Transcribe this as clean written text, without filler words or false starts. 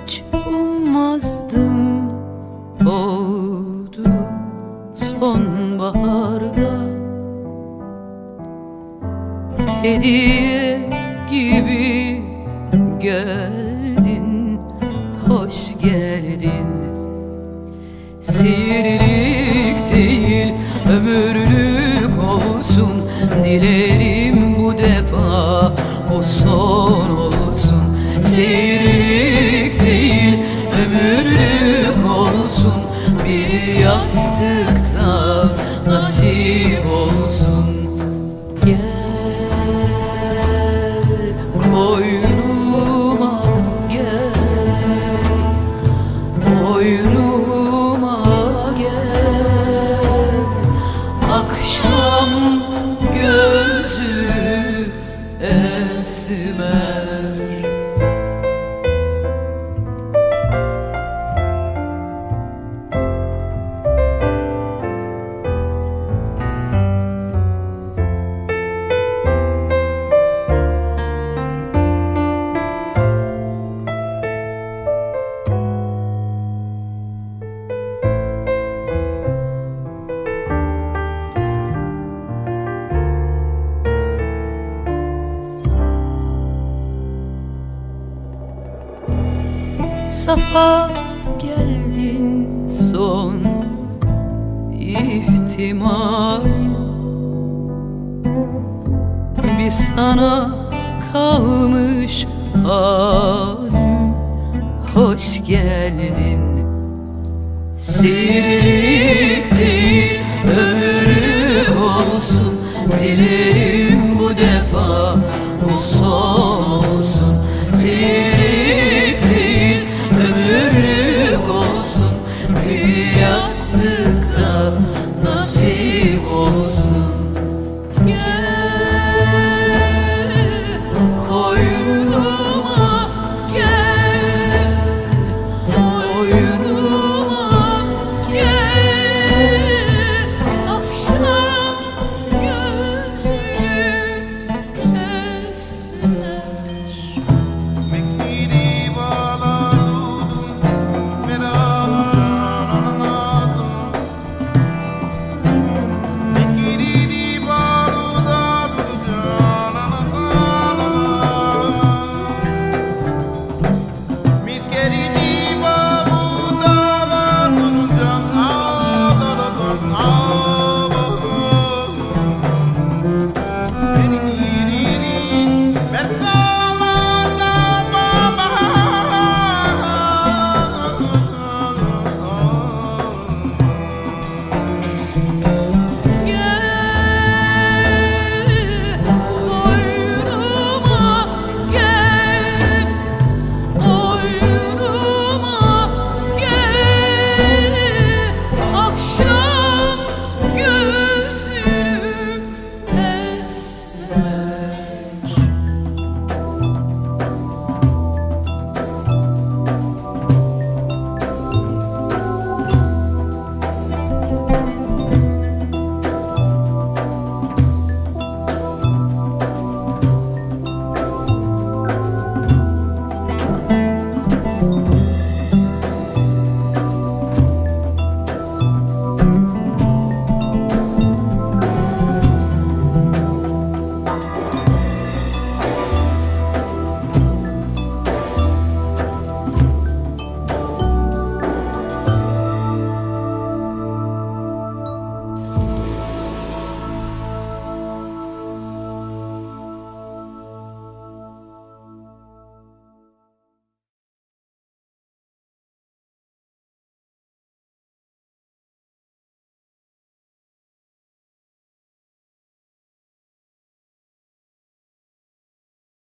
hiç ummazdım oldu sonbaharda. Hediye gibi geldin, hoş geldin. Sihirlik değil, ömürlük olsun dilerim bu defa, o son olsun. Sihirlik değil, ömürlük olsun, bir yastıkta nasip olsun. Gel koynuma, gel koynuma, gel akşam gözü esmer. Safa geldin son ihtimalim, bir sana kalmış halim, hoş geldin. Sihirlik değil, ömürlük olsun dilerim bu defa, bu son olsun. Sihirlik değil, ömürlük olsun, bir yastıkta nasip olsun.